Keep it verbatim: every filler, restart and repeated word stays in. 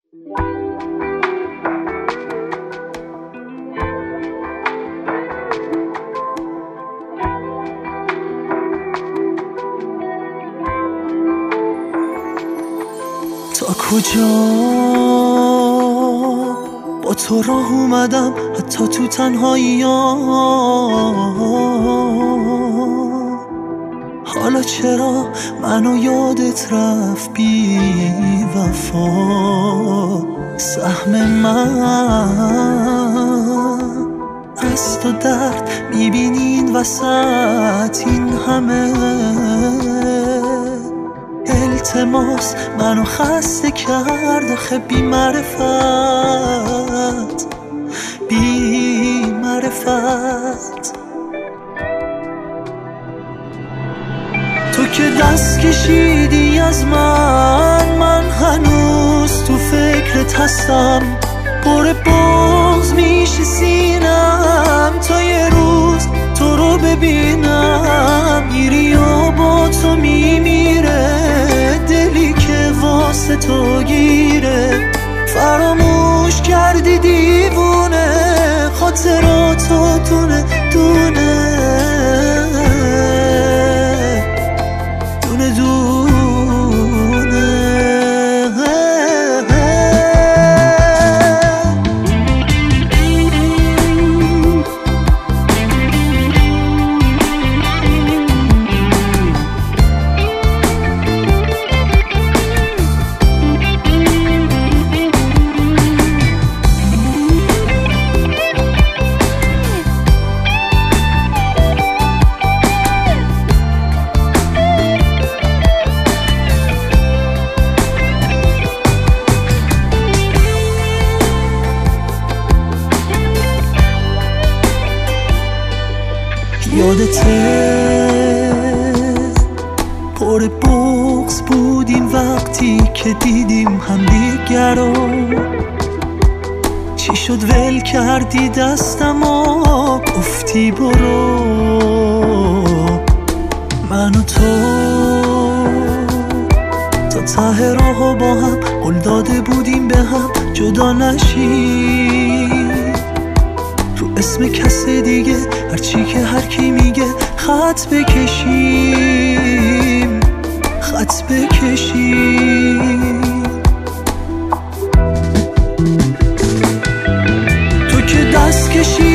تا کجا با تو راه اومدم، حتی تو تنهایی ها. حالا چرا منو یادت رفت بی وفا؟ سهم من از تو درد میبینی این وسط، این همه التماس منو خسته کرد آخه بی معرفت، بی معرفت. تو که دست کشیدی از من، من هنوز تو فکرت هستم. پر بغض میشه سینم تا یه روز تو رو ببینم. میری و با تو میمیره دلی که واسه تو گیره. فراموش کردی دیوونه خاطراتو دونه دونه دونه دونه. یادته پر بغض بودیم وقتی که دیدیم هم دیگر رو. چی شد ول کردی دستم و گفتی برو. من و تو تا ته راه با هم قول داده بودیم به هم جدا نشیم. رو اسم کس دیگه هرچی که هر کی میگه خط بکشیم، خط بکشیم. تو که دست کشی